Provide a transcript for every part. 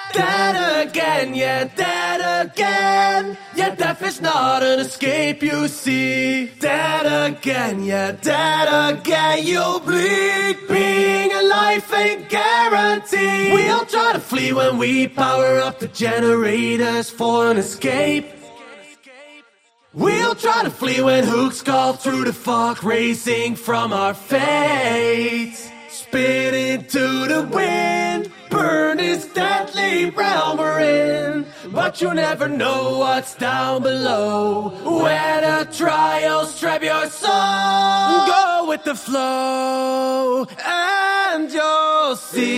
Dead again, yeah, dead again. Yeah, death is not an escape, you see. Dead again, yeah, dead again. You'll bleed. Being alive ain't guaranteed. We all try to flee when we power up the generators for an escape. We'll try to flee when hooks call through the fog, racing from our fates. Spit into the wind, burn this deadly realm we're in. But you never know what's down below. When the trials strap your soul, go with the flow, and you'll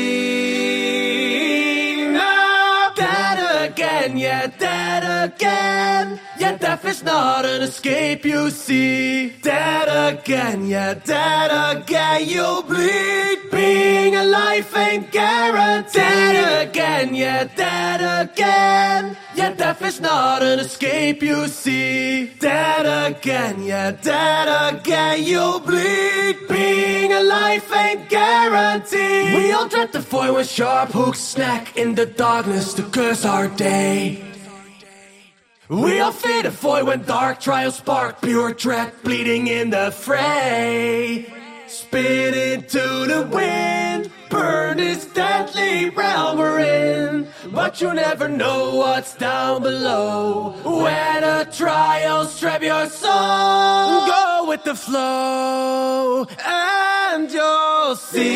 see. Now, dead again, yeah, dead again. Yeah, death is not an escape, you see. Dead again, yeah, dead again. You'll bleed. Being alive ain't guaranteed. Dead again, yeah, dead again. Yeah, death is not an escape, you see. Dead again, yeah, dead again. You'll bleed. Being alive ain't guaranteed. We all dread the void when sharp hooks snack in the darkness to curse our day. We all fear the void when dark trials spark pure dread, bleeding in the fray. Spit into the wind, burn this deadly realm we're in. But you never know what's down below. When the trials strap your soul, go with the flow, and you'll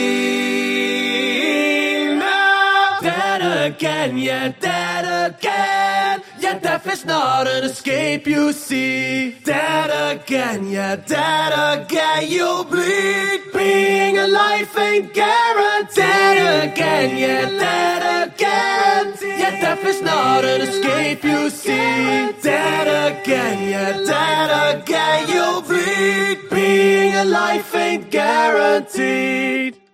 see. Now, dead again, yeah, dead again. Yeah, death is not an escape, you see. Dead again, yeah, dead again. You'll bleed. Being alive ain't guaranteed. Dead again, yeah, dead again. Yeah, death is not an escape, you see. Dead again, yeah, dead again. You'll bleed. Being alive ain't guaranteed.